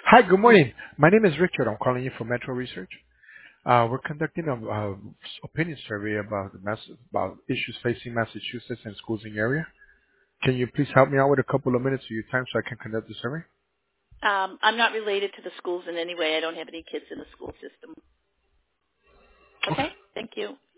Hi, good morning. My name is Richard. I'm calling you from Metro Research. We're conducting a opinion survey about about issues facing Massachusetts and schools in the area. Can you please help me out with a couple of minutes of your time so I can conduct the survey? I'm not related to the schools in any way. I don't have any kids in the school system. Okay. Okay, thank you.